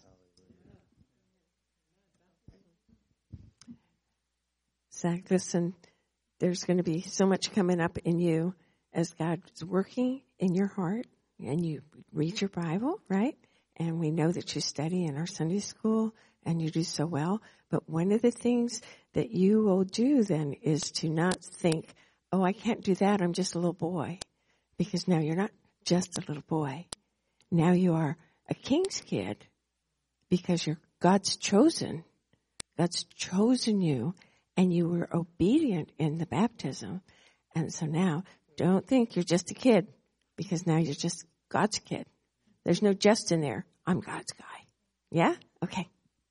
Zach, listen, there's going to be so much coming up in you as God is working in your heart, and you read your Bible, right? And we know that you study in our Sunday school, and you do so well. But one of the things that you will do then is to not think, oh, I can't do that, I'm just a little boy. Because now you're not just a little boy. Now you are a king's kid because you're God's chosen. God's chosen you, and you were obedient in the baptism. And so now, don't think you're just a kid, because now you're just God's kid. There's no just in there. I'm God's guy. Yeah? Okay.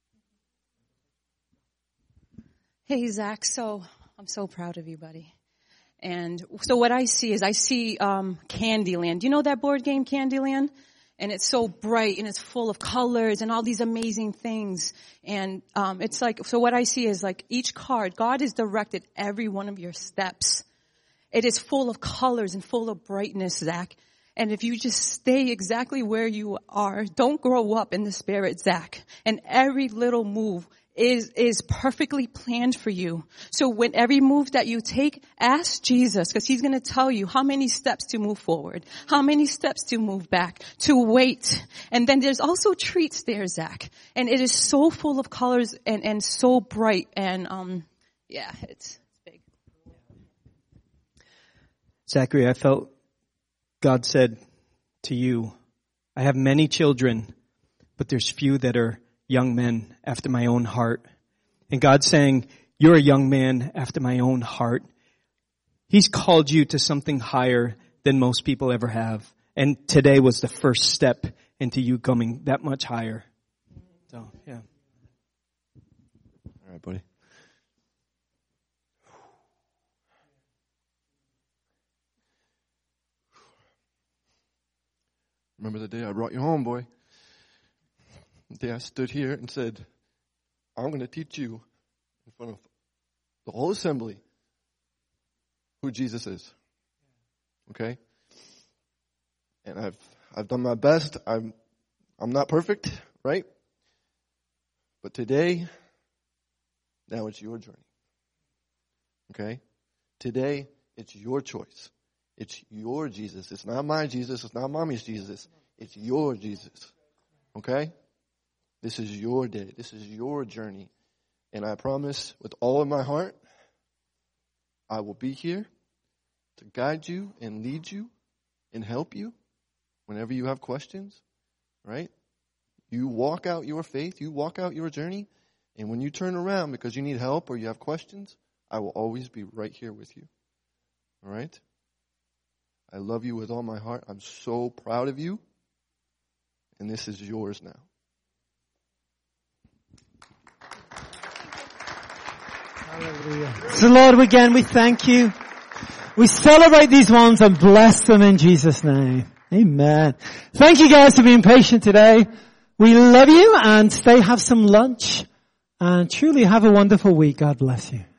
Hey, Zach, so I'm so proud of you, buddy. And so what I see is I see um Candyland. You know that board game, Candyland? And it's so bright and it's full of colors and all these amazing things. And um it's like, so what I see is like each card, God has directed every one of your steps. It is full of colors and full of brightness, Zach. And if you just stay exactly where you are, don't grow up in the spirit, Zach. And every little move is is perfectly planned for you. So when every move that you take, ask Jesus, because he's going to tell you how many steps to move forward, how many steps to move back, to wait. And then there's also treats there, Zach. And it is so full of colors and, and so bright. And um, yeah, it's big. Zachary, I felt God said to you, I have many children, but there's few that are young men after my own heart. And God's saying, you're a young man after my own heart. He's called you to something higher than most people ever have. And today was the first step into you coming that much higher. So, yeah. All right, buddy. Remember the day I brought you home, boy? The day I stood here and said, I'm going to teach you in front of the whole assembly who Jesus is. Okay? And I've I've done my best. I'm I'm not perfect, right? But today, now it's your journey. Okay? Today, it's your choice. It's your Jesus. It's not my Jesus. It's not mommy's Jesus. It's your Jesus. Okay? This is your day. This is your journey. And I promise with all of my heart, I will be here to guide you and lead you and help you whenever you have questions, right? You walk out your faith. You walk out your journey. And when you turn around because you need help or you have questions, I will always be right here with you. All right? I love you with all my heart. I'm so proud of you. And this is yours now. Hallelujah. So Lord, again, we thank you. We celebrate these ones and bless them in Jesus' name. Amen. Thank you guys for being patient today. We love you, and stay, have some lunch, and truly have a wonderful week. God bless you.